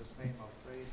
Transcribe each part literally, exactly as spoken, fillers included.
Jesus' name I pray.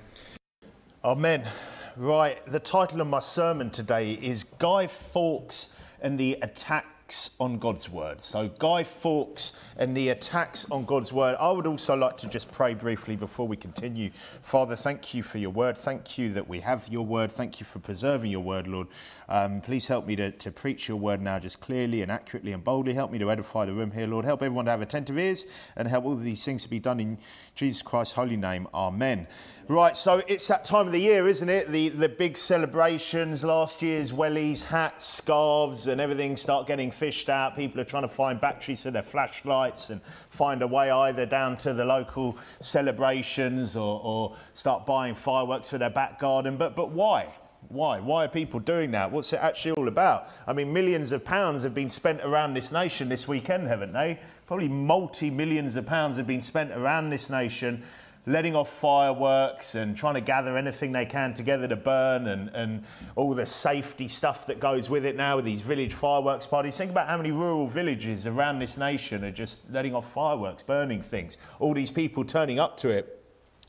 Amen. Amen. Right, the title of my sermon today is Guy Fawkes and the Attacks on God's Word. So Guy Fawkes and the Attacks on God's Word. I would also like to just pray briefly before we continue. Father, thank you for your word. Thank you that we have your word. Thank you for preserving your word, Lord. Um, please help me to, to preach your word now just clearly and accurately and boldly. Help me to edify the room here, Lord. Help everyone to have attentive ears and help all of these things to be done in Jesus Christ's holy name. Amen. Right, so it's that time of the year, isn't it? The the big celebrations, last year's wellies, hats, scarves and everything start getting fished out. People are trying to find batteries for their flashlights and find a way either down to the local celebrations or, or start buying fireworks for their back garden. But, but why? Why? Why are people doing that? What's it actually all about? I mean, millions of pounds have been spent around this nation this weekend, haven't they? Probably multi-millions of pounds have been spent around this nation letting off fireworks and trying to gather anything they can together to burn and, and all the safety stuff that goes with it now with these village fireworks parties. Think about how many rural villages around this nation are just letting off fireworks, burning things. All these people turning up to it.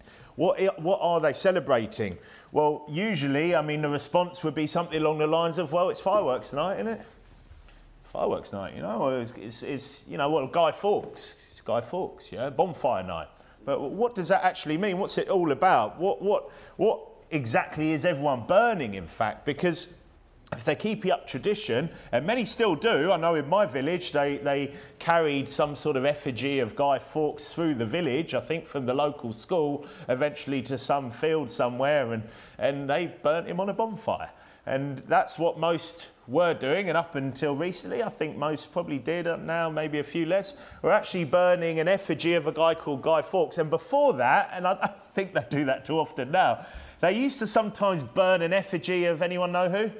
What, what are they celebrating? Well, usually, I mean, the response would be something along the lines of, well, it's fireworks night, isn't it? Fireworks night, you know, it's, it's, it's you know, well, Guy Fawkes, it's Guy Fawkes, yeah, bonfire night. But what does that actually mean? What's it all about? What what what exactly is everyone burning, in fact? Because if they keep up tradition, and many still do, I know in my village they, they carried some sort of effigy of Guy Fawkes through the village, I think from the local school, eventually to some field somewhere, and, and they burnt him on a bonfire. And that's what most were doing, and up until recently, I think most probably did, now maybe a few less, were actually burning an effigy of a guy called Guy Fawkes. And before that, and I don't think they do that too often now, they used to sometimes burn an effigy of anyone know who?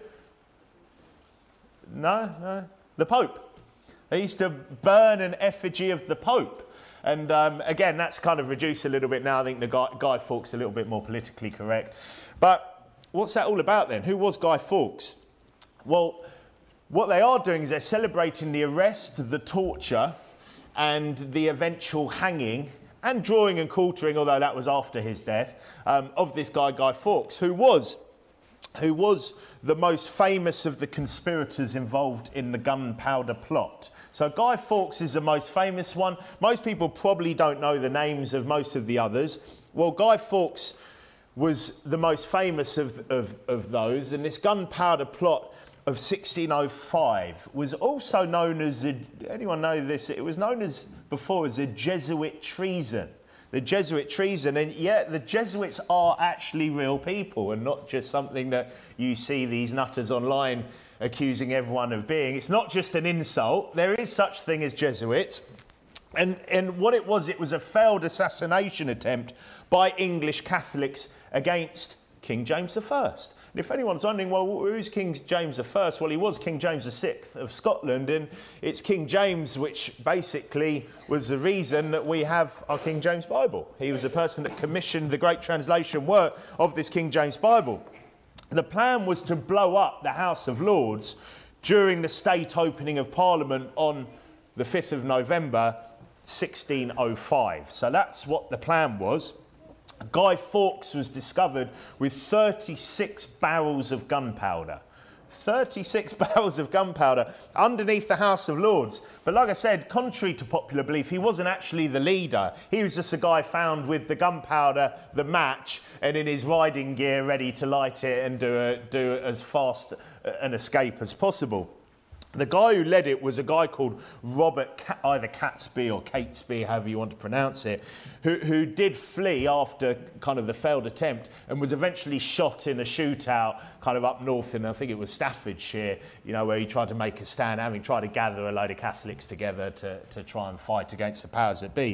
No, no, the Pope. They used to burn an effigy of the Pope. And um, again, that's kind of reduced a little bit now. I think the Guy, Guy Fawkes is a little bit more politically correct. But what's that all about then? Who was Guy Fawkes? Well, what they are doing is they're celebrating the arrest, the torture, and the eventual hanging and drawing and quartering, although that was after his death, um, of this guy, Guy Fawkes, who was, who was the most famous of the conspirators involved in the gunpowder plot. So Guy Fawkes is the most famous one. Most people probably don't know the names of most of the others. Well, Guy Fawkes was the most famous of, of, of those, and this gunpowder plot of sixteen oh five was also known as, a, anyone know this, it was known as before as a Jesuit treason. The Jesuit treason, and yet the Jesuits are actually real people and not just something that you see these nutters online accusing everyone of being. It's not just an insult. There is such thing as Jesuits. And, and what it was, it was a failed assassination attempt by English Catholics against King James the First. And if anyone's wondering, well, who's King James the First? Well, he was King James the Sixth of Scotland, and it's King James which basically was the reason that we have our King James Bible. He was the person that commissioned the great translation work of this King James Bible. The plan was to blow up the House of Lords during the state opening of Parliament on the fifth of November, sixteen oh five. So that's what the plan was. Guy Fawkes was discovered with thirty-six barrels of gunpowder. thirty-six barrels of gunpowder underneath the House of Lords. But like I said, contrary to popular belief, he wasn't actually the leader. He was just a guy found with the gunpowder, the match, and in his riding gear ready to light it and do, a, do as fast an escape as possible. The guy who led it was a guy called Robert, Cat, either Catesby or Catesby, however you want to pronounce it, who, who did flee after kind of the failed attempt and was eventually shot in a shootout kind of up north in, I think it was Staffordshire, you know, where he tried to make a stand, having tried to gather a load of Catholics together to, to try and fight against the powers that be.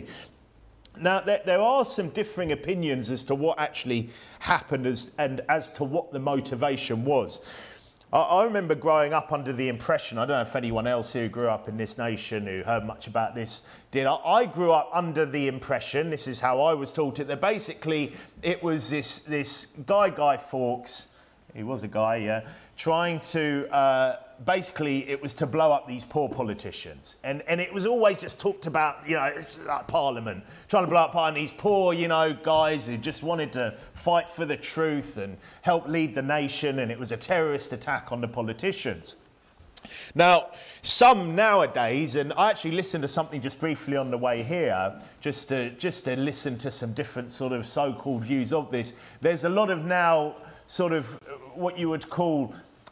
Now, there, there are some differing opinions as to what actually happened as, and as to what the motivation was. I remember growing up under the impression, I don't know if anyone else who grew up in this nation who heard much about this did. I grew up under the impression, this is how I was taught it, that basically it was this, this guy, Guy Fawkes, he was a guy, yeah, trying to uh, basically it was to blow up these poor politicians. And, and it was always just talked about, you know, it's like Parliament, trying to blow up Parliament, these poor, you know, guys who just wanted to fight for the truth and help lead the nation, and it was a terrorist attack on the politicians. Now, some nowadays, and I actually listened to something just briefly on the way here, just to, just to listen to some different sort of so-called views of this. There's a lot of now sort of what you would call,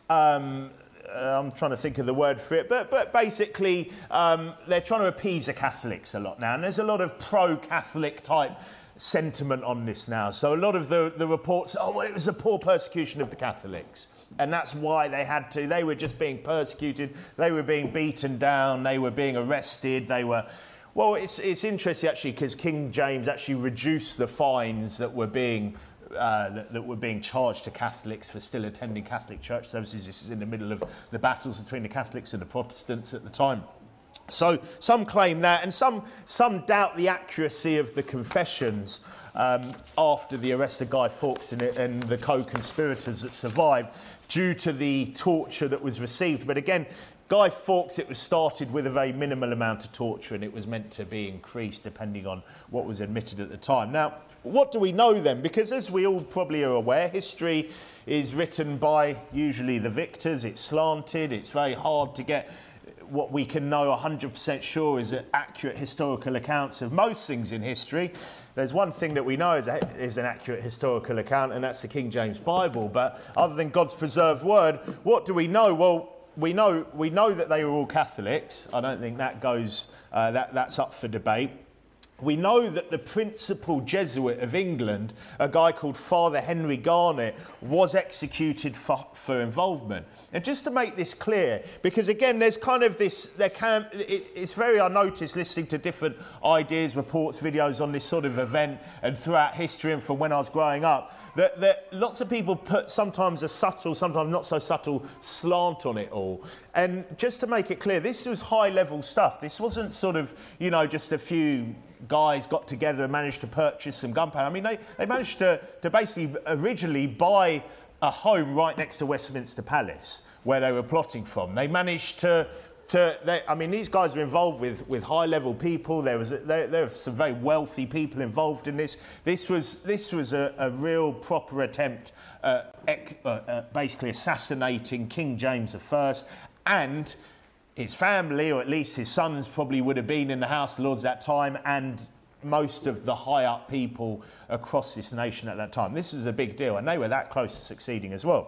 um, uh, I'm trying to think of the word for it, but, but basically um, they're trying to appease the Catholics a lot now. And there's a lot of pro-Catholic type sentiment on this now. So a lot of the, the reports, oh, well, it was a poor persecution of the Catholics. And that's why they had to. They were just being persecuted. They were being beaten down. They were being arrested. They were... Well, it's, it's interesting, actually, because King James actually reduced the fines that were being... Uh, that, that were being charged to Catholics for still attending Catholic church services. This is in the middle of the battles between the Catholics and the Protestants at the time. So some claim that, and some, some doubt the accuracy of the confessions um, after the arrest of Guy Fawkes and, and the co-conspirators that survived, due to the torture that was received. But again, Guy Fawkes, it was started with a very minimal amount of torture, and it was meant to be increased depending on what was admitted at the time. Now, what do we know then? Because as we all probably are aware, history is written by usually the victors. It's slanted. It's very hard to get what we can know one hundred percent sure is accurate historical accounts of most things in history. There's one thing that we know is, a, is an accurate historical account, and that's the King James Bible. But other than God's preserved word, what do we know? Well, we know we know that they were all Catholics. I don't think that goes uh, that that's up for debate. We know that the principal Jesuit of England, a guy called Father Henry Garnet, was executed for, for involvement. And just to make this clear, because again, there's kind of this, there can, it, it's very, I noticed listening to different ideas, reports, videos on this sort of event and throughout history and from when I was growing up, that, that lots of people put sometimes a subtle, sometimes not so subtle slant on it all. And just to make it clear, this was high level stuff. This wasn't sort of, you know, just a few guys got together and managed to purchase some gunpowder. I mean, they, they managed to, to basically originally buy a home right next to Westminster Palace where they were plotting from. They managed to, to they, I mean, these guys were involved with, with high-level people. There was a, there, there were some very wealthy people involved in this. This was, this was a, a real proper attempt at uh, uh, basically assassinating King James the First, and his family, or at least his sons, probably would have been in the House of Lords at that time, and most of the high-up people across this nation at that time. This is a big deal, and they were that close to succeeding as well.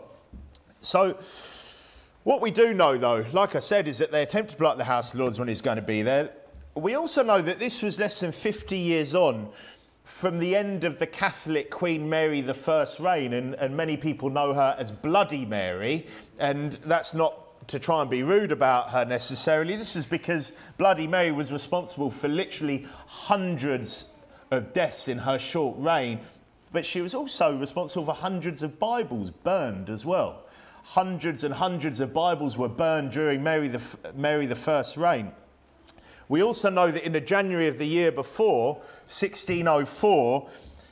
So what we do know, though, like I said, is that they attempted to blow up the House of Lords when he was going to be there. We also know that this was less than fifty years on from the end of the Catholic Queen Mary the First reign, and, and many people know her as Bloody Mary, and that's not to try and be rude about her necessarily. This is because Bloody Mary was responsible for literally hundreds of deaths in her short reign, but she was also responsible for hundreds of Bibles burned as well. Hundreds and hundreds of Bibles were burned during Mary the, Mary the First reign. We also know that in the January of the year before, sixteen oh four,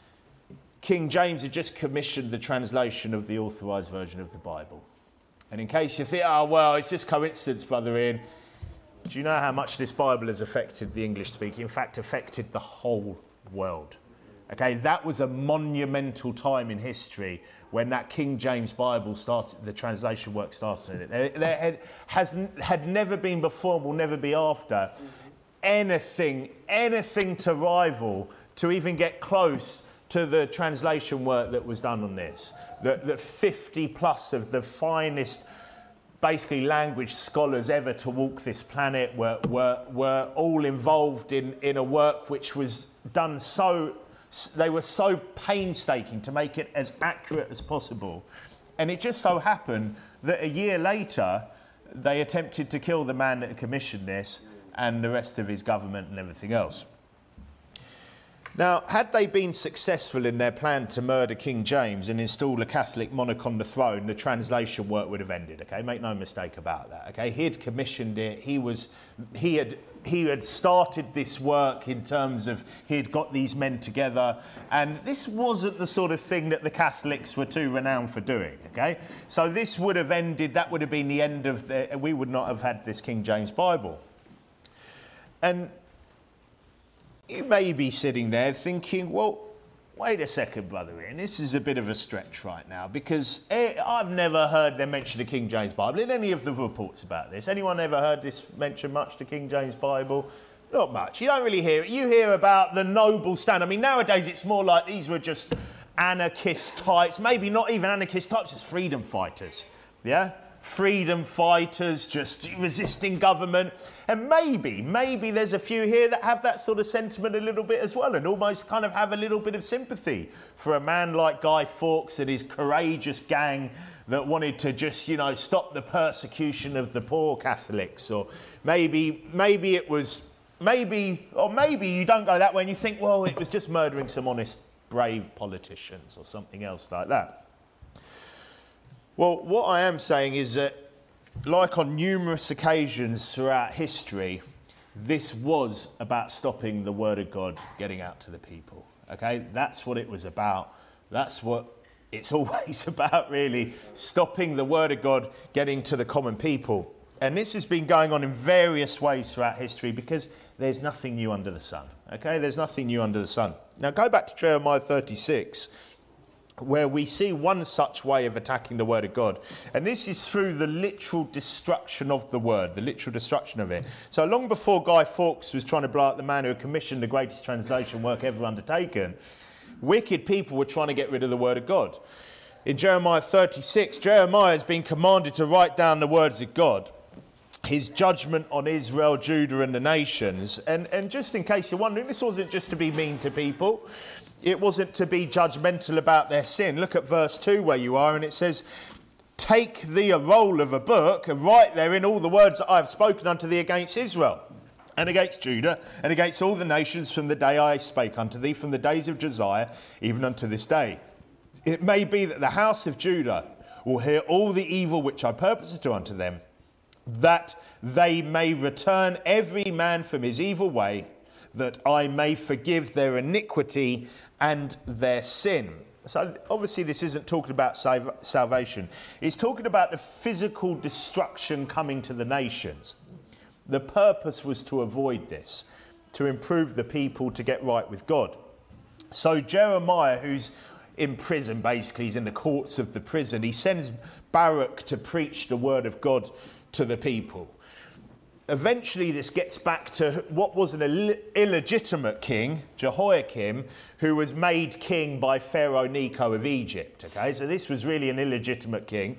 King James had just commissioned the translation of the Authorised Version of the Bible. And in case you think, oh, well, it's just coincidence, Brother Ian, do you know how much this Bible has affected the English speaking? In fact, affected the whole world. Okay, that was a monumental time in history when that King James Bible started, the translation work started in it. There, there had, has, had never been before and will never be after anything, anything to rival, to even get close to the translation work that was done on this. That, that fifty plus of the finest, basically, language scholars ever to walk this planet were, were, were all involved in, in a work which was done so, they were so painstaking to make it as accurate as possible. And it just so happened that a year later, they attempted to kill the man that commissioned this and the rest of his government and everything else. Now, had they been successful in their plan to murder King James and install a Catholic monarch on the throne, the translation work would have ended, okay? Make no mistake about that, okay? He'd commissioned it. He was, he had, he had started this work in terms of he'd got these men together, and this wasn't the sort of thing that the Catholics were too renowned for doing, okay? So this would have ended, that would have been the end of the, we would not have had this King James Bible. And you may be sitting there thinking, well, wait a second, Brother Ian, this is a bit of a stretch right now, because I've never heard them mention the King James Bible in any of the reports about this. Anyone ever heard this mention much, the King James Bible? Not much. You don't really hear it. You hear about the noble stand. I mean, nowadays it's more like these were just anarchist types, maybe not even anarchist types, just freedom fighters, yeah? Freedom fighters just resisting government. And maybe, maybe there's a few here that have that sort of sentiment a little bit as well and almost kind of have a little bit of sympathy for a man like Guy Fawkes and his courageous gang that wanted to just, you know, stop the persecution of the poor Catholics. Or maybe, maybe it was, maybe, or maybe you don't go that way and you think, well, it was just murdering some honest, brave politicians or something else like that. Well, what I am saying is that, like on numerous occasions throughout history, this was about stopping the word of God getting out to the people. Okay, that's what it was about. That's what it's always about, really, stopping the word of God getting to the common people. And this has been going on in various ways throughout history because there's nothing new under the sun. Okay, there's nothing new under the sun. Now, go back to Jeremiah thirty-six. Where we see one such way of attacking the word of God. And this is through the literal destruction of the word, the literal destruction of it. So long before Guy Fawkes was trying to blow up the man who had commissioned the greatest translation work ever undertaken, wicked people were trying to get rid of the word of God. In Jeremiah thirty-six, Jeremiah has been commanded to write down the words of God, his judgment on Israel, Judah and the nations. And, and just in case you're wondering, this wasn't just to be mean to people. It wasn't to be judgmental about their sin. Look at verse two where you are, and it says, take thee a roll of a book and write therein all the words that I have spoken unto thee against Israel and against Judah and against all the nations from the day I spake unto thee, from the days of Josiah, even unto this day. It may be that the house of Judah will hear all the evil which I purpose to do unto them, that they may return every man from his evil way, that I may forgive their iniquity and their sin. So obviously this isn't talking about sal- salvation. It's talking about the physical destruction coming to the nations. The purpose was to avoid this, to improve the people to get right with God. So Jeremiah, who's in prison, basically, he's in the courts of the prison, he sends Baruch to preach the word of God to the people. Eventually this gets back to what was an Ill- illegitimate king, Jehoiakim, who was made king by Pharaoh Necho of Egypt. Okay, so this was really an illegitimate king.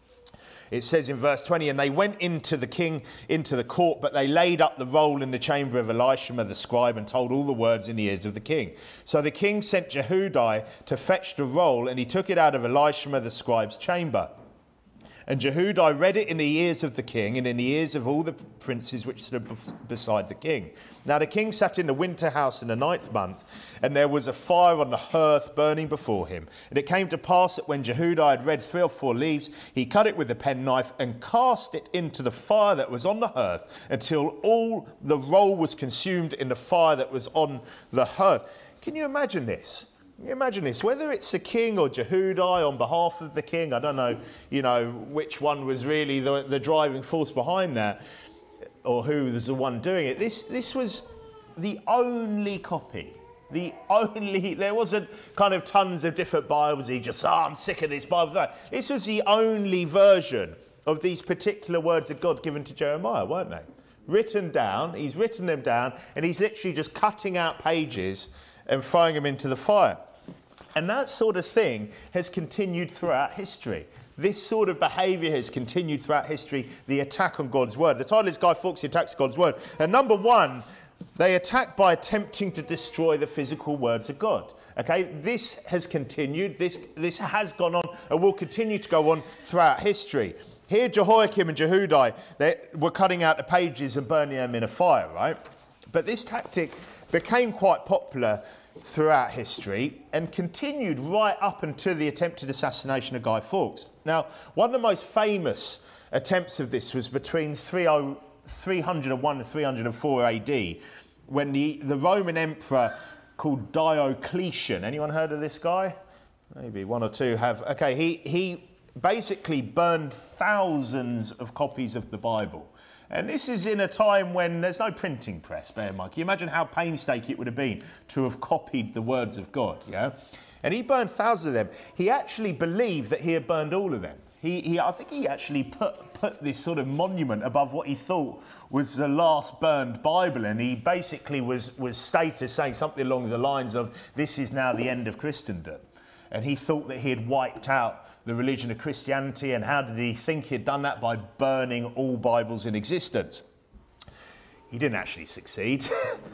It says in verse twenty, and they went into the king, into the court, but they laid up the roll in the chamber of Elishama the scribe and told all the words in the ears of the king. So the king sent Jehudi to fetch the roll, and he took it out of Elishama the scribe's chamber. And Jehudi read it in the ears of the king and in the ears of all the princes which stood beside the king. Now the king sat in the winter house in the ninth month, and there was a fire on the hearth burning before him. And it came to pass that when Jehudi had read three or four leaves, he cut it with a penknife and cast it into the fire that was on the hearth until all the roll was consumed in the fire that was on the hearth. Can you imagine this? Can you imagine this? Whether it's the king or Jehudi on behalf of the king, I don't know, you know, which one was really the, the driving force behind that, or who was the one doing it. This this was the only copy. The only, there wasn't kind of tons of different Bibles. He just, oh, I'm sick of this Bible. This was the only version of these particular words of God given to Jeremiah, weren't they? Written down, he's written them down, and he's literally just cutting out pages and throwing them into the fire. And that sort of thing has continued throughout history. This sort of behaviour has continued throughout history, the attack on God's word. The title is Guy Fawkes Attacks God's Word. And number one, they attack by attempting to destroy the physical words of God. Okay, this has continued, this, this has gone on and will continue to go on throughout history. Here Jehoiakim and Jehudi, they were cutting out the pages and burning them in a fire, right? But this tactic became quite popular throughout history and continued right up until the attempted assassination of Guy Fawkes. Now, one of the most famous attempts of this was between three hundred one and three hundred four A D, when the, the Roman emperor called Diocletian, anyone heard of this guy? Maybe one or two have. Okay, he, he basically burned thousands of copies of the Bible. And this is in a time when there's no printing press, bear in mind. Can you imagine how painstaking it would have been to have copied the words of God, yeah? And he burned thousands of them. He actually believed that he had burned all of them. He, he, I think he actually put, put this sort of monument above what he thought was the last burned Bible, and he basically was, was stated saying something along the lines of, this is now the end of Christendom. And he thought that he had wiped out the religion of Christianity, and how did he think he'd done that? By burning all Bibles in existence. He didn't actually succeed,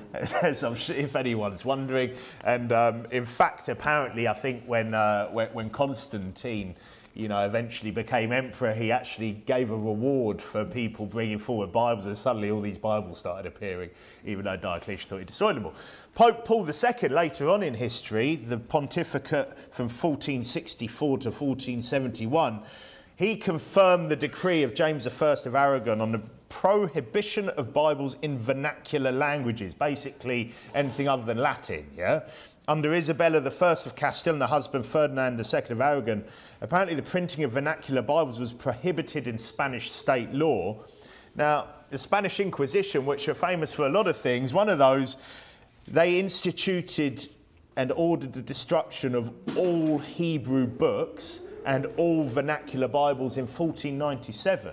as I'm sure if anyone's wondering. And um, in fact, apparently, I think when, uh, when when Constantine, you know, eventually became emperor, he actually gave a reward for people bringing forward Bibles, and suddenly all these Bibles started appearing, even though Diocletian thought he destroyed them all. Pope Paul the Second, later on in history, the pontificate from fourteen sixty-four to fourteen seventy-one, he confirmed the decree of James the First of Aragon on the prohibition of Bibles in vernacular languages, basically anything other than Latin, yeah? Under Isabella the First of Castile and her husband Ferdinand the Second of Aragon, apparently the printing of vernacular Bibles was prohibited in Spanish state law. Now, the Spanish Inquisition, which are famous for a lot of things, one of those, they instituted and ordered the destruction of all Hebrew books and all vernacular Bibles in fourteen ninety-seven.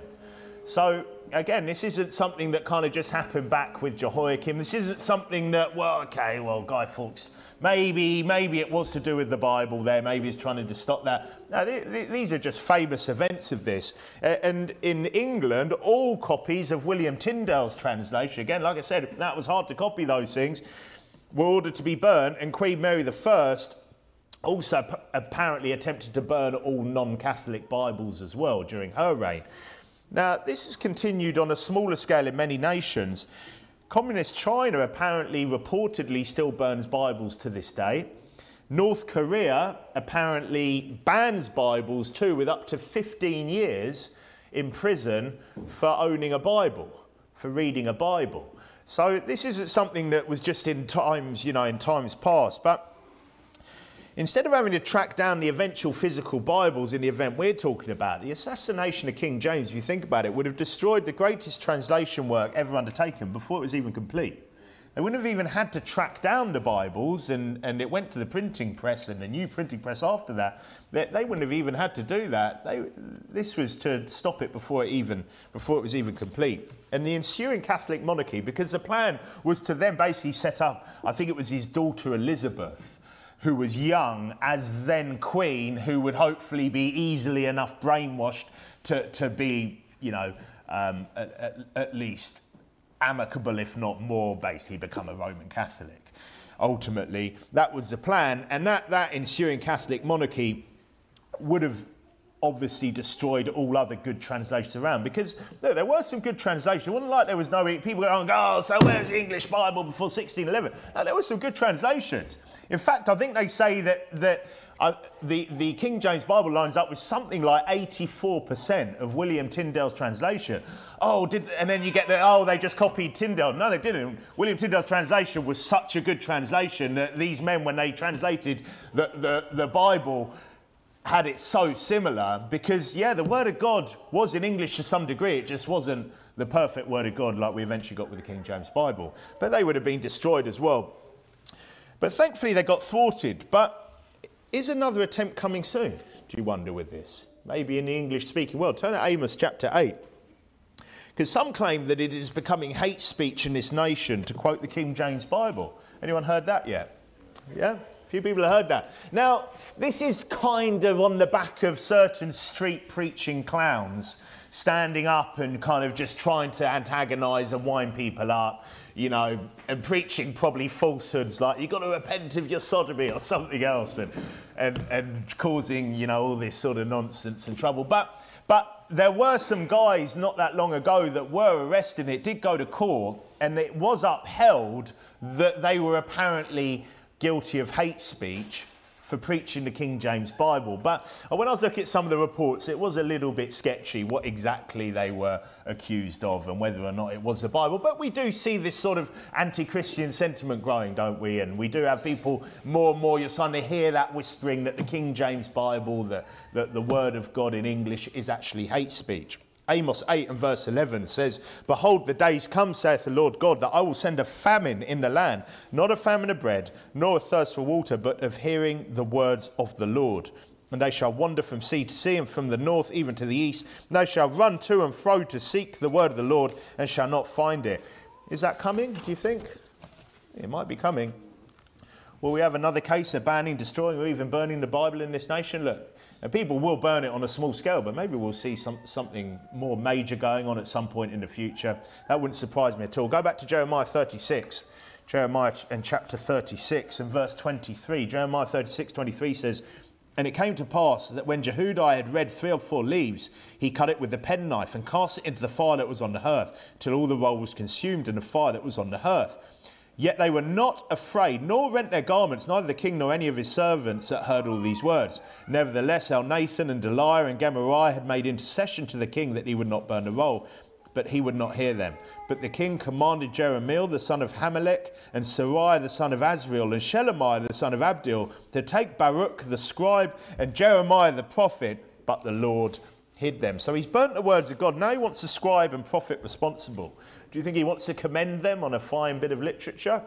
So, again, this isn't something that kind of just happened back with Jehoiakim. This isn't something that, well, okay, well, Guy Fawkes, maybe maybe it was to do with the Bible there, maybe he's trying to stop that. No, th- th- these are just famous events of this. Uh, and in England, all copies of William Tyndale's translation, again, like I said, that was hard to copy those things, were ordered to be burnt, and Queen Mary the First also p- apparently attempted to burn all non-Catholic Bibles as well during her reign. Now, this has continued on a smaller scale in many nations. Communist China apparently reportedly still burns Bibles to this day. North Korea apparently bans Bibles too, with up to fifteen years in prison for owning a Bible, for reading a Bible. So this isn't something that was just in times, you know, in times past. But instead of having to track down the eventual physical Bibles in the event we're talking about, the assassination of King James, if you think about it, would have destroyed the greatest translation work ever undertaken before it was even complete. They wouldn't have even had to track down the Bibles, and, and it went to the printing press and the new printing press after that. They, they wouldn't have even had to do that. They, this was to stop it before it even before it was even complete. And the ensuing Catholic monarchy, because the plan was to then basically set up, I think it was his daughter Elizabeth, who was young, as then queen, who would hopefully be easily enough brainwashed to, to be, you know, um, at, at, at least amicable, if not more, basically become a Roman Catholic. Ultimately, that was the plan, and that, that ensuing Catholic monarchy would have obviously destroyed all other good translations around, because look, there were some good translations. It wasn't like there was no people going, oh, so where's the English Bible before sixteen eleven? No, there were some good translations. In fact, I think they say that that uh, the, the King James Bible lines up with something like eighty-four percent of William Tyndale's translation. Oh, did and then you get the, oh, they just copied Tyndale. No, they didn't. William Tyndale's translation was such a good translation that these men, when they translated the, the, the Bible, had it so similar, because, yeah, the Word of God was in English to some degree. It just wasn't the perfect Word of God like we eventually got with the King James Bible. But they would have been destroyed as well. But thankfully they got thwarted. But is another attempt coming soon, do you wonder, with this? Maybe in the English-speaking world. Turn to Amos chapter eight. Because some claim that it is becoming hate speech in this nation to quote the King James Bible. Anyone heard that yet? Yeah? A few people have heard that. Now, this is kind of on the back of certain street preaching clowns standing up and kind of just trying to antagonise and wind people up, you know, and preaching probably falsehoods like you've got to repent of your sodomy or something else, and and, and causing, you know, all this sort of nonsense and trouble. But but there were some guys not that long ago that were arrested. It did go to court, and it was upheld that they were apparently guilty of hate speech for preaching the King James Bible. But when I was looking at some of the reports, it was a little bit sketchy what exactly they were accused of and whether or not it was the Bible. But we do see this sort of anti-Christian sentiment growing, don't we? And we do have people more and more, you're starting to hear that whispering that the King James Bible, that the, the Word of God in English is actually hate speech. Amos eight and verse eleven says, "Behold, the days come, saith the Lord God, that I will send a famine in the land, not a famine of bread, nor a thirst for water, but of hearing the words of the Lord. And they shall wander from sea to sea, and from the north even to the east. And they shall run to and fro to seek the word of the Lord, and shall not find it." Is that coming, do you think? It might be coming. Will we have another case of banning, destroying, or even burning the Bible in this nation? Look, and people will burn it on a small scale, but maybe we'll see some, something more major going on at some point in the future. That wouldn't surprise me at all. Go back to Jeremiah thirty-six. Jeremiah and chapter thirty-six and verse twenty-three. Jeremiah thirty-six, twenty-three says, "And it came to pass that when Jehudi had read three or four leaves, he cut it with the penknife and cast it into the fire that was on the hearth, till all the roll was consumed in the fire that was on the hearth. Yet they were not afraid, nor rent their garments, neither the king nor any of his servants that heard all these words. Nevertheless, Elnathan and Deliah and Gemariah had made intercession to the king that he would not burn the roll, but he would not hear them. But the king commanded Jeremiel, the son of Hamelech, and Sariah, the son of Azriel, and Shelemiah, the son of Abdil, to take Baruch, the scribe, and Jeremiah, the prophet, but the Lord hid them." So he's burnt the words of God. Now he wants the scribe and prophet responsible. Do you think he wants to commend them on a fine bit of literature?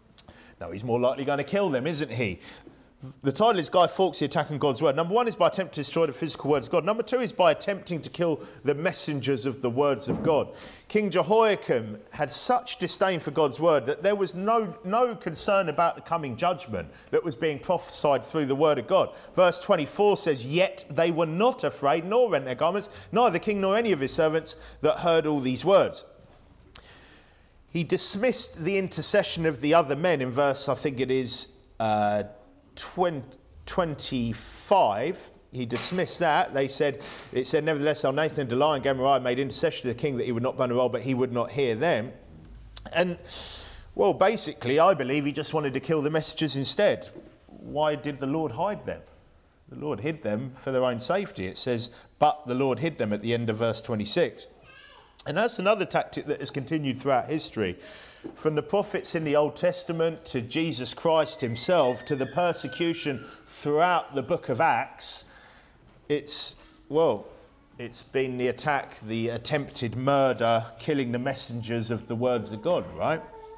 No, he's more likely going to kill them, isn't he? The title is Guy Fawkes, the Attack on God's Word. Number one is by attempting to destroy the physical words of God. Number two is by attempting to kill the messengers of the words of God. King Jehoiakim had such disdain for God's word that there was no, no concern about the coming judgment that was being prophesied through the word of God. Verse twenty-four says, "Yet they were not afraid, nor rent their garments, neither the king nor any of his servants that heard all these words." He dismissed the intercession of the other men in verse, I think it is, uh, twenty-five. He dismissed that. They said, it said, "Nevertheless, Elnathan and Deliah and Gemariah made intercession to the king that he would not burn the roll, but he would not hear them." And, well, basically, I believe he just wanted to kill the messengers instead. Why did the Lord hide them? The Lord hid them for their own safety. It says, "But the Lord hid them" at the end of verse twenty-six. And that's another tactic that has continued throughout history. From the prophets in the Old Testament to Jesus Christ himself to the persecution throughout the book of Acts, it's, well, it's been the attack, the attempted murder, killing the messengers of the words of God, right?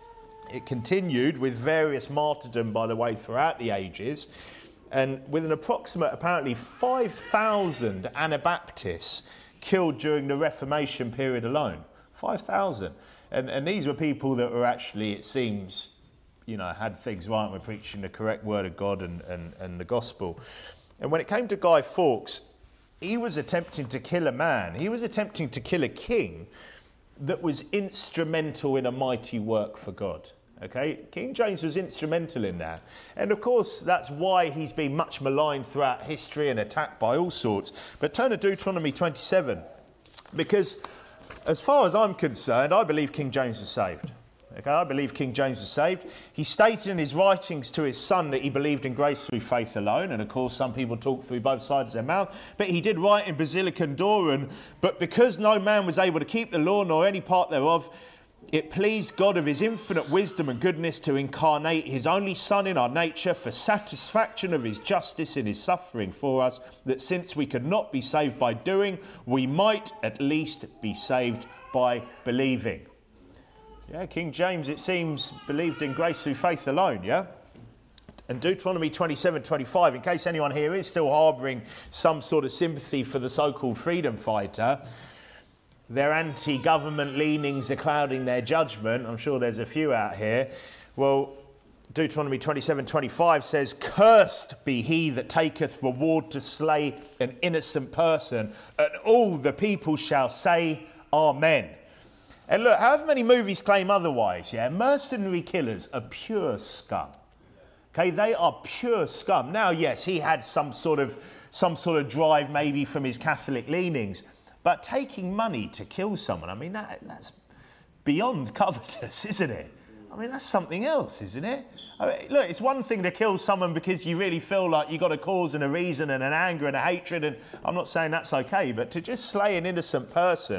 It continued with various martyrdom, by the way, throughout the ages. And with an approximate, apparently, five thousand Anabaptists killed during the Reformation period alone. five thousand. And, and these were people that were actually, it seems, you know, had things right and were preaching the correct word of God and, and, and the gospel. And when it came to Guy Fawkes, he was attempting to kill a man. He was attempting to kill a king that was instrumental in a mighty work for God. Okay, King James was instrumental in that. And of course, that's why he's been much maligned throughout history and attacked by all sorts. But turn to Deuteronomy twenty-seven, because as far as I'm concerned, I believe King James was saved. Okay, I believe King James was saved. He stated in his writings to his son that he believed in grace through faith alone. And of course, some people talk through both sides of their mouth. But he did write in Basilican Doron, "But because no man was able to keep the law nor any part thereof, it pleased God of his infinite wisdom and goodness to incarnate his only Son in our nature for satisfaction of his justice in his suffering for us, that since we could not be saved by doing, we might at least be saved by believing." Yeah, King James, it seems, believed in grace through faith alone, yeah? And Deuteronomy twenty-seven twenty-five, in case anyone here is still harbouring some sort of sympathy for the so-called freedom fighter, their anti-government leanings are clouding their judgment. I'm sure there's a few out here. Well, Deuteronomy twenty-seven twenty-five says, "Cursed be he that taketh reward to slay an innocent person, and all the people shall say, Amen." And look, however many movies claim otherwise, yeah, mercenary killers are pure scum. Okay, they are pure scum. Now, yes, he had some sort of some sort of drive maybe from his Catholic leanings, but taking money to kill someone, I mean, that, that's beyond covetous, isn't it? I I mean, that's something else, isn't it? I mean, look, it's one thing to kill someone because you really feel like you've got a cause and a reason and an anger and a hatred, and I'm not saying that's okay, but to just slay an innocent person,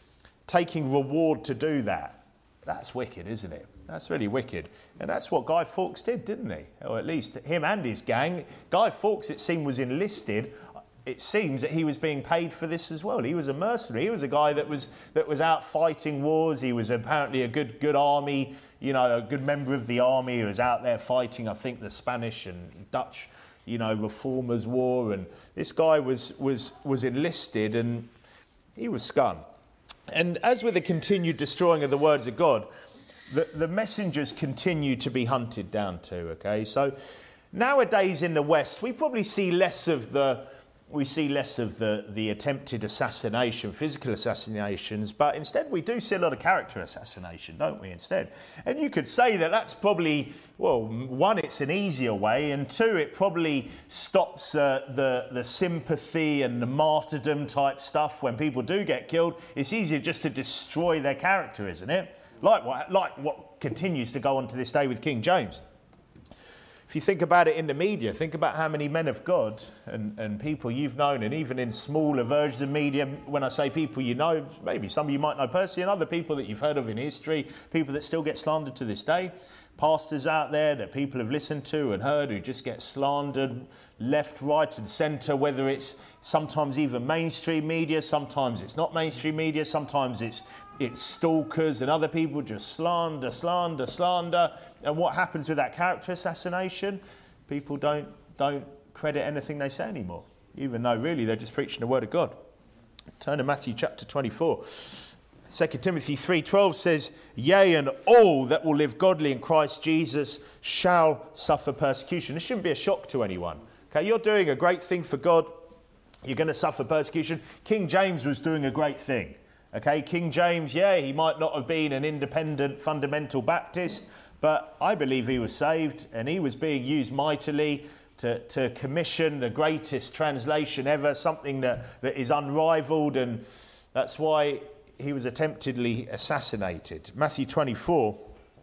taking reward to do that, that's wicked, isn't it? That's really wicked. And that's what Guy Fawkes did, didn't he? Or at least him and his gang. Guy Fawkes, it seemed, was enlisted. It seems that he was being paid for this as well. He was a mercenary. He was a guy that was that was out fighting wars. He was apparently a good good army, you know, a good member of the army who was out there fighting, I think, the Spanish and Dutch, you know, Reformers' War. And this guy was was was enlisted, and he was scum. And as with the continued destroying of the words of God, the, the messengers continue to be hunted down too, okay? So nowadays in the West, we probably see less of the we see less of the, the attempted assassination, physical assassinations, but instead we do see a lot of character assassination, don't we, instead? And you could say that that's probably, well, one, it's an easier way, and two, it probably stops uh, the, the sympathy and the martyrdom type stuff. When people do get killed, it's easier just to destroy their character, isn't it? Like what, like what continues to go on to this day with King James. If you think about it in the media, think about how many men of God and, and people you've known, and even in smaller versions of media, when I say people you know, maybe some of you might know personally, and other people that you've heard of in history, people that still get slandered to this day, pastors out there that people have listened to and heard who just get slandered left, right and centre, whether it's sometimes even mainstream media, sometimes it's not mainstream media, sometimes it's it's stalkers and other people just slander, slander, slander. And what happens with that character assassination? People don't don't credit anything they say anymore, even though really they're just preaching the word of God. Turn to Matthew chapter twenty-four. Second Timothy three twelve says, "Yea, and all that will live godly in Christ Jesus shall suffer persecution." This shouldn't be a shock to anyone. Okay, you're doing a great thing for God, you're going to suffer persecution. King James was doing a great thing. Okay, King James, yeah, he might not have been an independent fundamental Baptist, but I believe he was saved, and he was being used mightily to, to commission the greatest translation ever, something that, that is unrivaled, and that's why he was attemptedly assassinated. Matthew twenty-four,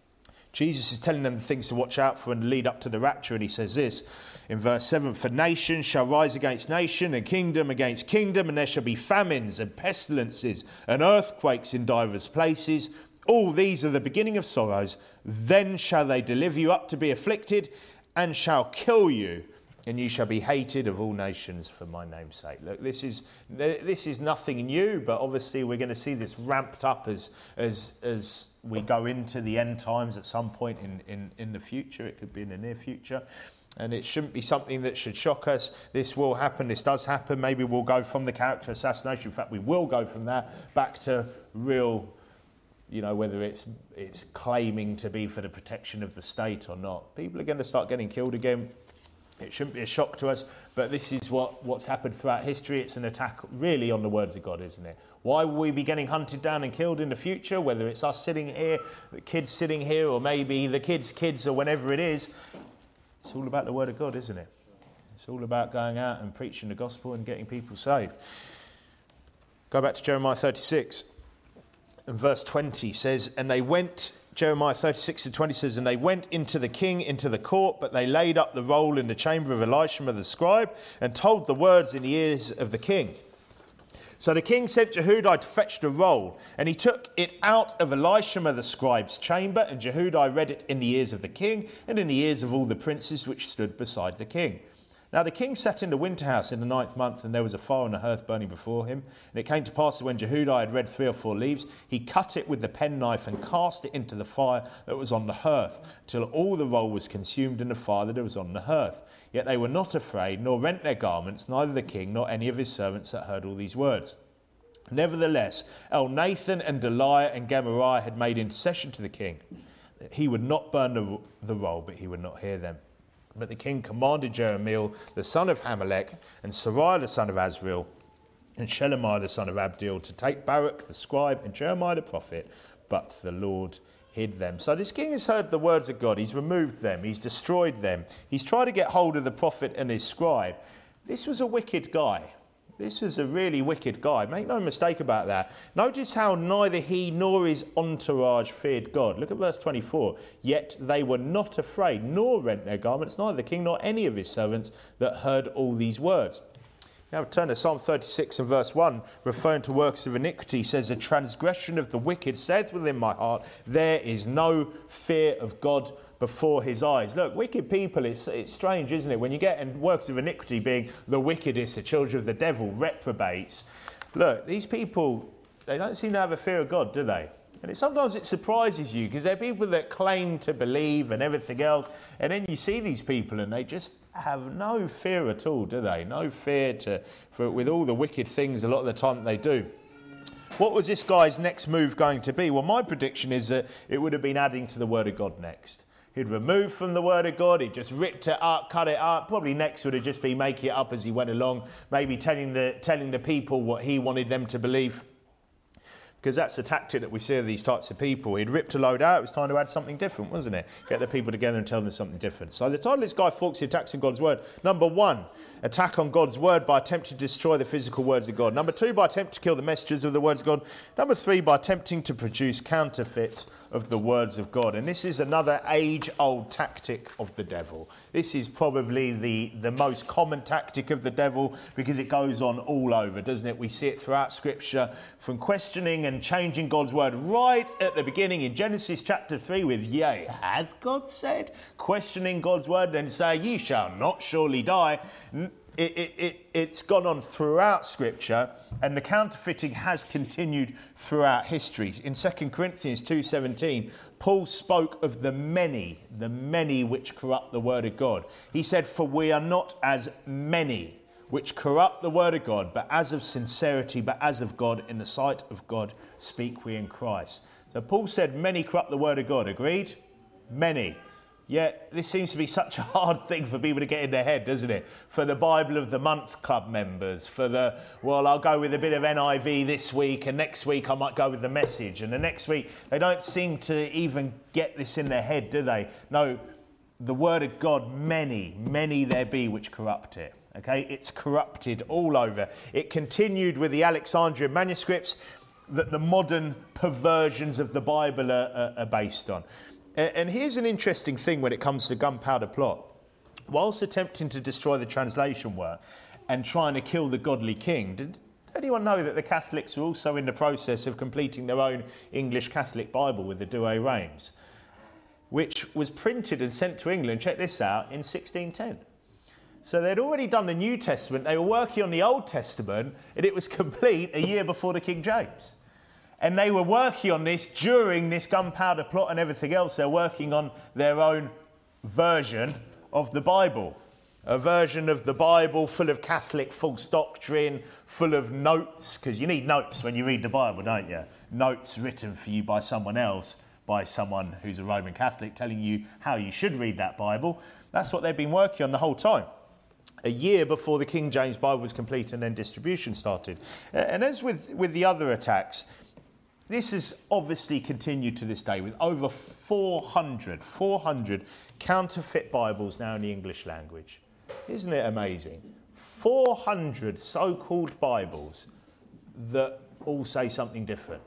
Jesus is telling them the things to watch out for and lead up to the rapture, and he says this in verse seven, "For nation shall rise against nation, and kingdom against kingdom, and there shall be famines and pestilences and earthquakes in divers places. All these are the beginning of sorrows. Then shall they deliver you up to be afflicted, and shall kill you, and you shall be hated of all nations for my name's sake." Look, this is this is nothing new, but obviously we're going to see this ramped up as as as we go into the end times at some point in, in, in the future. It could be in the near future. And it shouldn't be something that should shock us. This will happen. This does happen. Maybe we'll go from the character assassination. In fact, we will go from that back to real, you know, whether it's it's claiming to be for the protection of the state or not. People are going to start getting killed again. It shouldn't be a shock to us, but this is what, what's happened throughout history. It's an attack really on the words of God, isn't it? Why will we be getting hunted down and killed in the future, whether it's us sitting here, the kids sitting here, or maybe the kids' kids, or whenever it is? It's all about the word of God, isn't it? It's all about going out and preaching the gospel and getting people saved. Go back to Jeremiah thirty-six, and verse twenty says, "And they went," Jeremiah thirty-six and twenty says, "And they went into the king, into the court, but they laid up the roll in the chamber of Elishama the scribe, and told the words in the ears of the king. So the king sent Jehudi to fetch the roll, and he took it out of Elishama the scribe's chamber, and Jehudi read it in the ears of the king, and in the ears of all the princes which stood beside the king. Now the king sat in the winter house in the ninth month, and there was a fire on the hearth burning before him. And it came to pass that when Jehudi had read three or four leaves, he cut it with the penknife and cast it into the fire that was on the hearth, till all the roll was consumed in the fire that was on the hearth. Yet they were not afraid, nor rent their garments, neither the king nor any of his servants that heard all these words. Nevertheless, Elnathan and Delaiah and Gemariah had made intercession to the king. He would not burn the, the roll, but he would not hear them. But the king commanded Jeremiel, the son of Hamelech, and Sariah, the son of Azriel, and Shelemiah, the son of Abdil, to take Baruch, the scribe, and Jeremiah, the prophet, but the Lord hid them. So this king has heard the words of God. He's removed them. He's destroyed them. He's tried to get hold of the prophet and his scribe. This was a wicked guy. This was a really wicked guy. Make no mistake about that. Notice how neither he nor his entourage feared God. Look at verse twenty-four. Yet they were not afraid, nor rent their garments, neither the king nor any of his servants that heard all these words. Now turn to Psalm thirty-six and verse one, referring to works of iniquity, says, the transgression of the wicked saith within my heart, there is no fear of God before his eyes. Look, wicked people, it's, it's strange, isn't it? When you get in works of iniquity being the wickedest, the children of the devil, reprobates. Look, these people, they don't seem to have a fear of God, do they? And it, sometimes it surprises you because they're people that claim to believe and everything else. And then you see these people and they just have no fear at all, do they? No fear to, for, with all the wicked things a lot of the time they do. What was this guy's next move going to be? Well, my prediction is that it would have been adding to the Word of God next. He'd removed from the Word of God, he'd just ripped it up, cut it up. Probably next would have just been making it up as he went along, maybe telling the, telling the people what he wanted them to believe. Because that's the tactic that we see of these types of people. He'd ripped a load out, it was time to add something different, wasn't it? Get the people together and tell them something different. So the title of this guy, Fawkes, the attacks on God's Word. Number one, attack on God's Word by attempting to destroy the physical words of God. Number two, by attempting to kill the messengers of the words of God. Number three, by attempting to produce counterfeits of the words of God. And this is another age-old tactic of the devil. This is probably the, the most common tactic of the devil because it goes on all over, doesn't it? We see it throughout Scripture, from questioning and changing God's Word right at the beginning in Genesis chapter three with, yea, hath God said? Questioning God's Word, then say, ye shall not surely die. It, it, it, it's gone on throughout Scripture, and the counterfeiting has continued throughout history. In Second Corinthians two seventeen, Paul spoke of the many, the many which corrupt the word of God. He said, for we are not as many which corrupt the word of God, but as of sincerity, but as of God, in the sight of God speak we in Christ. So Paul said many corrupt the word of God, agreed? Many. Yet this seems to be such a hard thing for people to get in their head, doesn't it? For the Bible of the Month Club members, for the, well, I'll go with a bit of N I V this week, and next week I might go with the Message, and the next week, they don't seem to even get this in their head, do they? No, the word of God, many, many there be which corrupt it. Okay, it's corrupted all over. It continued with the Alexandrian manuscripts that the modern perversions of the Bible are, are, are based on. And here's an interesting thing when it comes to Gunpowder Plot. Whilst attempting to destroy the translation work and trying to kill the godly king, did anyone know that the Catholics were also in the process of completing their own English Catholic Bible with the Douay-Rheims, which was printed and sent to England, check this out, in sixteen ten. So they'd already done the New Testament, they were working on the Old Testament, and it was complete a year before the King James. And they were working on this during this Gunpowder Plot and everything else. They're working on their own version of the Bible. A version of the Bible full of Catholic false doctrine, full of notes, because you need notes when you read the Bible, don't you? Notes written for you by someone else, by someone who's a Roman Catholic, telling you how you should read that Bible. That's what they've been working on the whole time. A year before the King James Bible was complete and then distribution started. And as with, with the other attacks, this has obviously continued to this day with over four hundred, four hundred counterfeit Bibles now in the English language. Isn't it amazing? four hundred so-called Bibles that all say something different.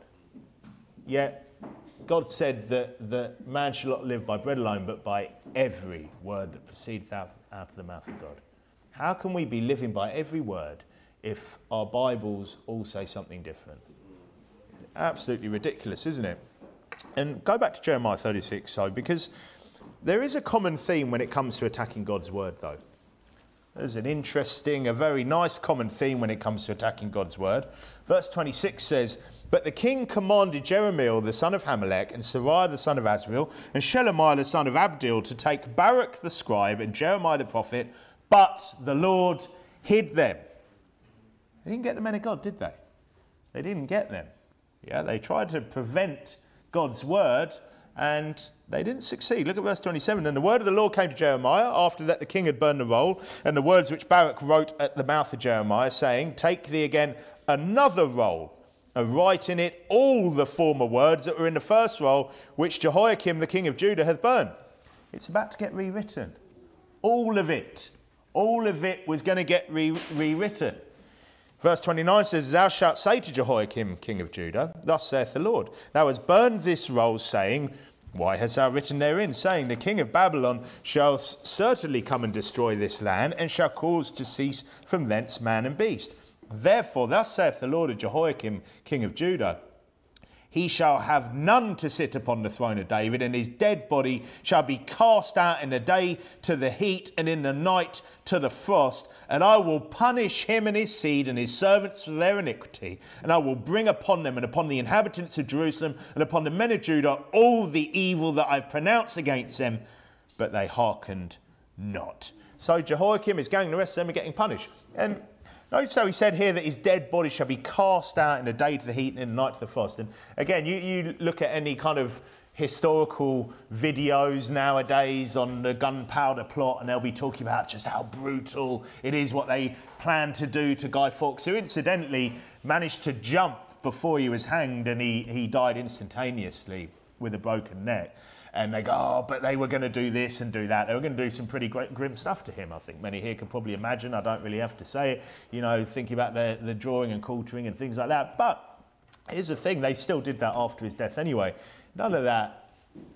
Yet God said that, that man shall not live by bread alone, but by every word that proceedeth out, out of the mouth of God. How can we be living by every word if our Bibles all say something different? Absolutely ridiculous, isn't it? And go back to Jeremiah thirty-six, so, because there is a common theme when it comes to attacking God's word, though. There's an interesting, a very nice common theme when it comes to attacking God's word. Verse twenty-six says, but the king commanded Jeremiah the son of Hamelech, and Sariah the son of Azriel, and Shelemiah the son of Abdil to take Baruch the scribe and Jeremiah the prophet, but the Lord hid them. They didn't get the men of God, did they? They didn't get them. Yeah, they tried to prevent God's word and they didn't succeed. Look at verse twenty-seven. And the word of the Lord came to Jeremiah after that the king had burned the roll, and the words which Baruch wrote at the mouth of Jeremiah, saying, take thee again another roll, and write in it all the former words that were in the first roll, which Jehoiakim the king of Judah hath burned. It's about to get rewritten. All of it. All of it was going to get re- rewritten. Verse twenty-nine says, Thou shalt say to Jehoiakim, king of Judah, Thus saith the Lord, Thou hast burned this roll, saying, Why hast thou written therein, saying, The king of Babylon shall certainly come and destroy this land, and shall cause to cease from thence man and beast. Therefore, thus saith the Lord of Jehoiakim, king of Judah, He shall have none to sit upon the throne of David, and his dead body shall be cast out in the day to the heat, and in the night to the frost. And I will punish him and his seed and his servants for their iniquity. And I will bring upon them and upon the inhabitants of Jerusalem and upon the men of Judah all the evil that I've pronounced against them, but they hearkened not. So Jehoiakim is going, the rest of them are getting punished. And notice how he said here that his dead body shall be cast out in the day to the heat and in the night to the frost. And again, you, you look at any kind of historical videos nowadays on the gunpowder plot, and they'll be talking about just how brutal it is what they planned to do to Guy Fawkes, who incidentally managed to jump before he was hanged, and he, he died instantaneously with a broken neck. And they go, oh, but they were going to do this and do that. They were going to do some pretty great, grim stuff to him, I think. Many here can probably imagine. I don't really have to say it. You know, thinking about the, the drawing and quartering and things like that. But here's the thing. They still did that after his death anyway. None of that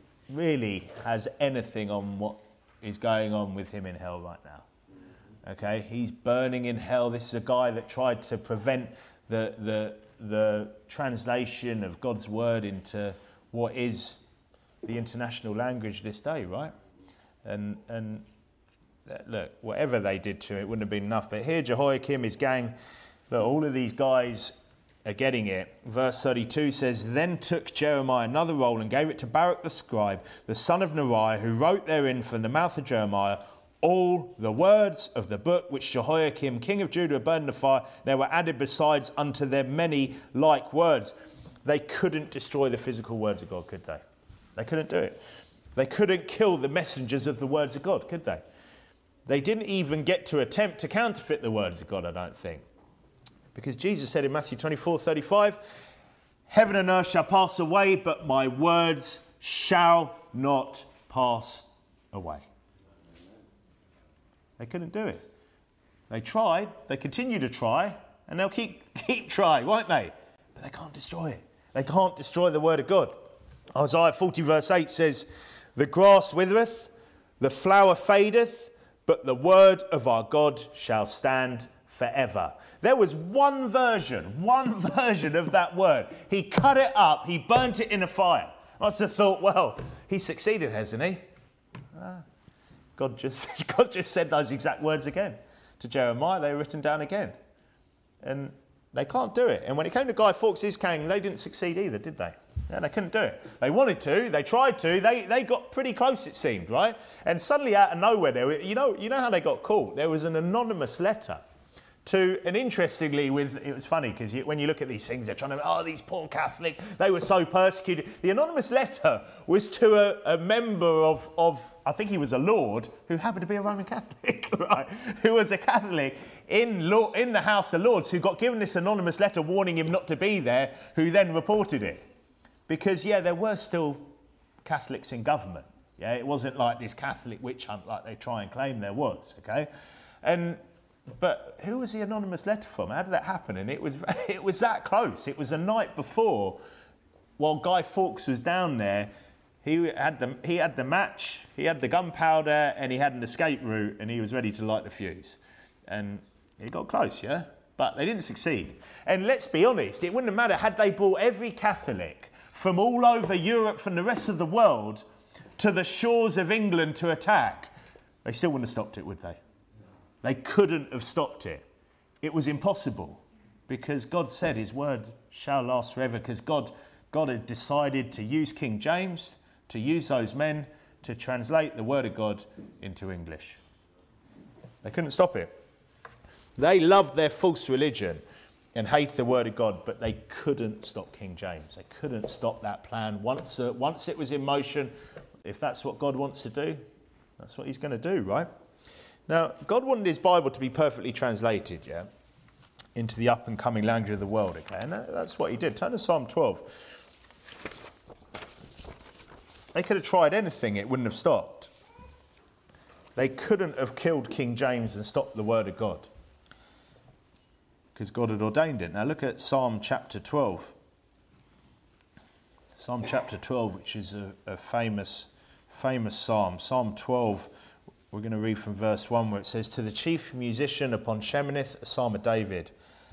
really has anything on what is going on with him in hell right now. Okay? He's burning in hell. This is a guy that tried to prevent the the the translation of God's word into what is the international language this day, right? And and look, whatever they did to it wouldn't have been enough. But here Jehoiakim, his gang, look, all of these guys are getting it. Verse thirty-two says, Then took Jeremiah another roll and gave it to Baruch the scribe, the son of Neriah, who wrote therein from the mouth of Jeremiah all the words of the book which Jehoiakim, king of Judah, burned in the fire. There were added besides unto them many like words. They couldn't destroy the physical words of God, could they? They couldn't do it. They couldn't kill the messengers of the words of God, could they? They didn't even get to attempt to counterfeit the words of God, I don't think. Because Jesus said in Matthew twenty-four thirty-five, Heaven and earth shall pass away, but my words shall not pass away. They couldn't do it. They tried, they continue to try, and they'll keep, keep trying, won't they? But they can't destroy it. They can't destroy the word of God. Isaiah forty verse eight says, The grass withereth, the flower fadeth, but the word of our God shall stand forever. There was one version, one version of that word. He cut it up, he burnt it in a fire. I must have thought, well, he succeeded, hasn't he? Ah, God just, God just said those exact words again to Jeremiah. They were written down again. And they can't do it. And when it came to Guy Fawkes' gang, they didn't succeed either, did they? Yeah, they couldn't do it. They wanted to, they tried to, they they got pretty close, it seemed, right? And suddenly out of nowhere, there were, you know, you know how they got caught? There was an anonymous letter to, and interestingly, with it was funny because when you look at these things, they're trying to, oh, these poor Catholics, they were so persecuted. The anonymous letter was to a, a member of, of, I think he was a lord, who happened to be a Roman Catholic, right? Who was a Catholic in, law, in the House of Lords, who got given this anonymous letter warning him not to be there, who then reported it. Because, yeah, there were still Catholics in government. Yeah, it wasn't like this Catholic witch hunt like they try and claim there was, okay? And but who was the anonymous letter from? How did that happen? And it was it was that close. It was the night before, while Guy Fawkes was down there, he had the he had the match, he had the gunpowder, and he had an escape route, and he was ready to light the fuse. And he got close, yeah? But they didn't succeed. And let's be honest, it wouldn't have mattered had they brought every Catholic from all over Europe, from the rest of the world, to the shores of England to attack. They still wouldn't have stopped it, would they? They couldn't have stopped it. It was impossible because God said his word shall last forever, because God, God had decided to use King James, to use those men to translate the word of God into English. They couldn't stop it. They loved their false religion and hate the word of God, but they couldn't stop King James. They couldn't stop that plan. Once, uh, once it was in motion, if that's what God wants to do, that's what he's going to do, right? Now, God wanted his Bible to be perfectly translated, yeah, into the up-and-coming language of the world, okay? And that's what he did. Turn to Psalm twelve. They could have tried anything, it wouldn't have stopped. They couldn't have killed King James and stopped the word of God. because God had ordained it. Now look at Psalm chapter twelve. Psalm chapter twelve, which is a, a famous, famous psalm. Psalm twelve, we're going to read from verse one, where it says, "To the chief musician upon Sheminith, a psalm of David.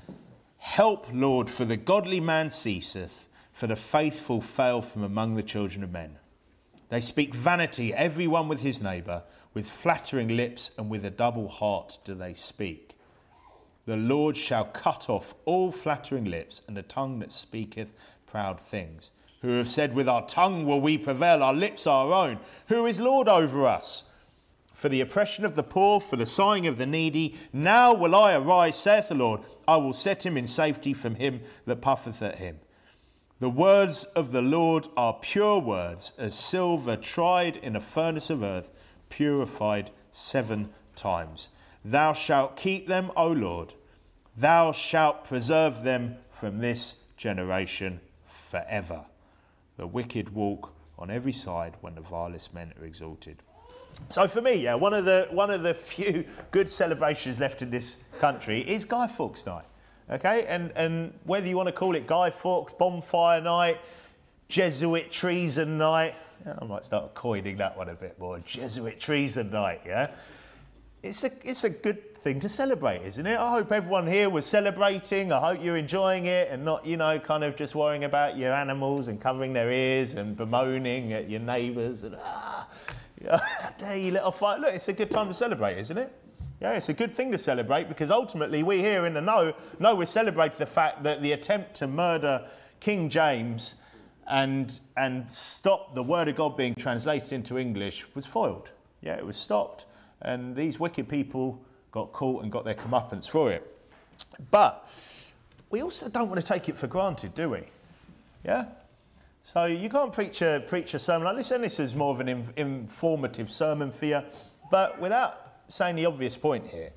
Help, Lord, for the godly man ceaseth, for the faithful fail from among the children of men. They speak vanity, every one with his neighbour, with flattering lips and with a double heart do they speak. The Lord shall cut off all flattering lips and a tongue that speaketh proud things. Who have said, with our tongue will we prevail, our lips are our own. Who is Lord over us? For the oppression of the poor, for the sighing of the needy, now will I arise, saith the Lord. I will set him in safety from him that puffeth at him. The words of the Lord are pure words, as silver tried in a furnace of earth, purified seven times. Thou shalt keep them, O Lord. Thou shalt preserve them from this generation forever. The wicked walk on every side when the vilest men are exalted." So for me, yeah, one of the one of the few good celebrations left in this country is Guy Fawkes Night. Okay, and and whether you want to call it Guy Fawkes Bonfire Night, Jesuit Treason Night, I might start coining that one a bit more. Jesuit Treason Night, yeah. It's a it's a good thing to celebrate, isn't it? I hope everyone here was celebrating. I hope you're enjoying it and not, you know, kind of just worrying about your animals and covering their ears and bemoaning at your neighbours and ah, yeah, there you little fight. Look, it's a good time to celebrate, isn't it? Yeah, it's a good thing to celebrate because ultimately we here in the know know we celebrate the fact that the attempt to murder King James and and stop the word of God being translated into English was foiled. Yeah, it was stopped, and these wicked people got caught and got their comeuppance for it. But we also don't want to take it for granted, do we? Yeah. So you can't preach a preach a sermon like this, and this is more of an in, informative sermon for you, but without saying the obvious point here,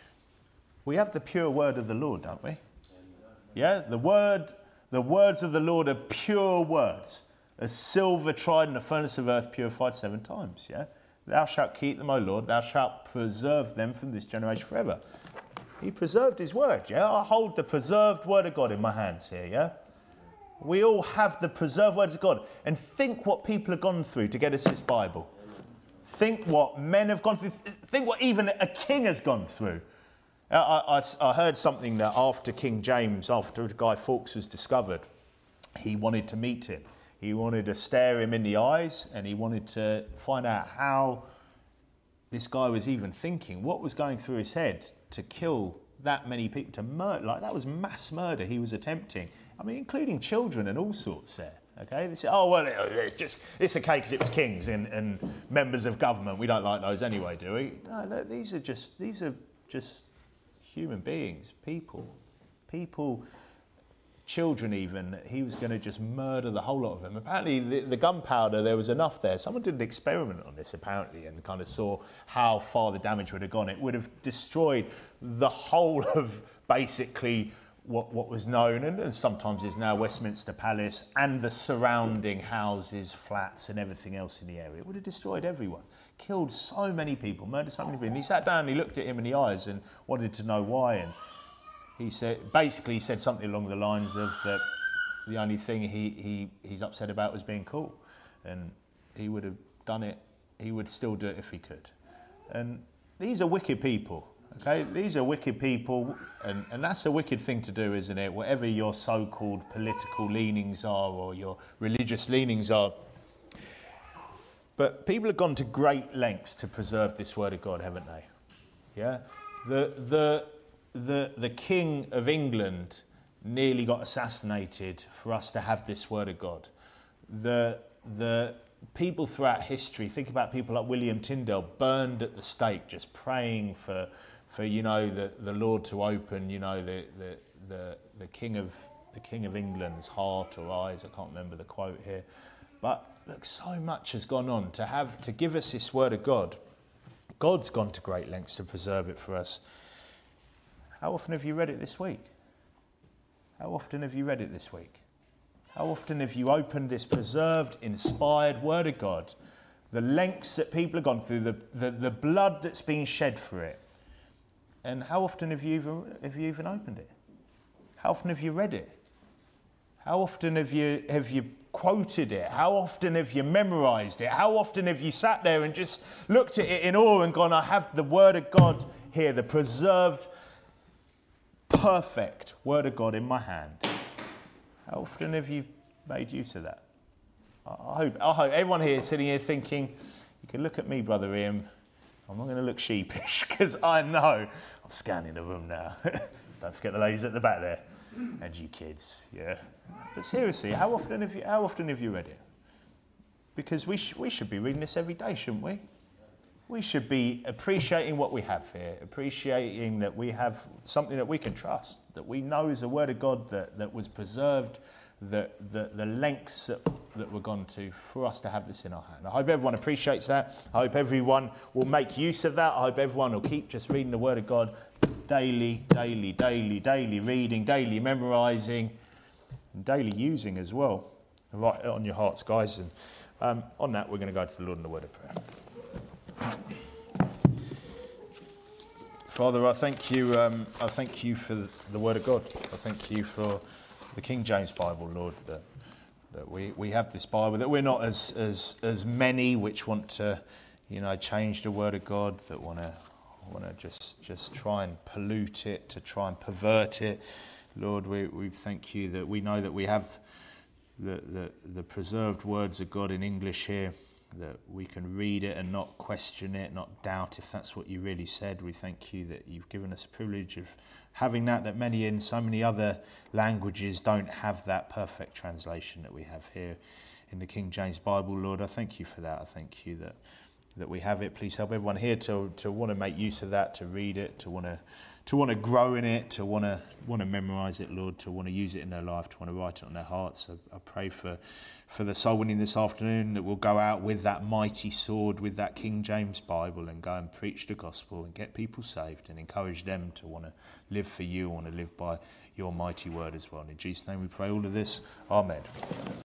we have the pure word of the Lord, don't we? Yeah, the word, the words of the Lord are pure words, as silver tried in the furnace of earth, purified seven times. Yeah, thou shalt keep them, O Lord, thou shalt preserve them from this generation forever. He preserved his word. Yeah, I hold the preserved word of God in my hands here. Yeah, we all have the preserved words of God, and think what people have gone through to get us this Bible. Think what men have gone through. Think what even a king has gone through. I, I, I heard something that after King James, after Guy Fawkes was discovered, he wanted to meet him. He wanted to stare him in the eyes, and he wanted to find out how this guy was even thinking, what was going through his head to kill that many people, to murder. Like, that was mass murder he was attempting. I mean, including children and all sorts there. Okay, they say, oh, well, it's just, it's okay because it was kings and, and members of government. We don't like those anyway, do we? No, no, these are just, these are just human beings, people, people, children even. He was going to just murder the whole lot of them. Apparently, the, the gunpowder, there was enough there. Someone did an experiment on this, apparently, and kind of saw how far the damage would have gone. It would have destroyed the whole of, basically, What, what was known and, and sometimes is now Westminster Palace and the surrounding houses, flats and everything else in the area. It would have destroyed everyone, killed so many people, murdered so many people. And he sat down and he looked at him in the eyes and wanted to know why. And he said, basically he said something along the lines of that the only thing he, he, he's upset about was being cool. And he would have done it, he would still do it if he could. And these are wicked people. Okay, these are wicked people, and, and that's a wicked thing to do, isn't it? Whatever your so-called political leanings are or your religious leanings are. But people have gone to great lengths to preserve this word of God, haven't they? Yeah, the the the the King of England nearly got assassinated for us to have this word of God. The the people throughout history, think about people like William Tyndale, burned at the stake, just praying for. For you know the, the Lord to open, you know the, the the the King of the King of England's heart or eyes. I can't remember the quote here, but look, so much has gone on to have to give us this word of God. God's gone to great lengths to preserve it for us. How often have you read it this week? How often have you read it this week? How often have you opened this preserved, inspired word of God? The lengths that people have gone through, the the, the blood that's been shed for it. And how often have you even have you even opened it? How often have you read it? How often have you have you quoted it? How often have you memorized it? How often have you sat there and just looked at it in awe and gone, I have the Word of God here, the preserved, perfect Word of God in my hand? How often have you made use of that? I hope, I hope everyone here is sitting here thinking, you can look at me, Brother Ian. I'm not going to look sheepish because I know I'm scanning the room now. Don't forget the ladies at the back there. And you kids, yeah. But seriously, how often have you, how often have you read it? Because we, sh- we should be reading this every day, shouldn't we? We should be appreciating what we have here, appreciating that we have something that we can trust, that we know is the Word of God that, that was preserved, that the, the lengths that, that were gone to for us to have this in our hand. I hope everyone appreciates that. I hope everyone will make use of that. I hope everyone will keep just reading the Word of God daily, daily, daily, daily reading, daily memorising, and daily using as well. Write it on your hearts, guys. And um, on that, we're going to go to the Lord in the word of prayer. Father, I thank you. Um, I thank you for the Word of God. I thank you for the King James Bible, Lord. That, that we, we have this Bible. That we're not as as as many which want to, you know, change the Word of God. That want to want to just just try and pollute it, to try and pervert it. Lord, we we thank you that we know that we have the the, the preserved words of God in English here. That we can read it and not question it, not doubt if that's what you really said. We thank you that you've given us the privilege of having that, that many in so many other languages don't have that perfect translation that we have here in the King James Bible. Lord, I thank you for that. I thank you that that we have it. Please help everyone here to to want to make use of that, to read it, to want to to want to grow in it, to want to want to memorize it, Lord, to want to use it in their life, to want to write it on their hearts. I, I pray for for the soul winning this afternoon that will go out with that mighty sword, with that King James Bible, and go and preach the gospel and get people saved and encourage them to want to live for you, want to live by your mighty word as well. And in Jesus' name we pray all of this. Amen.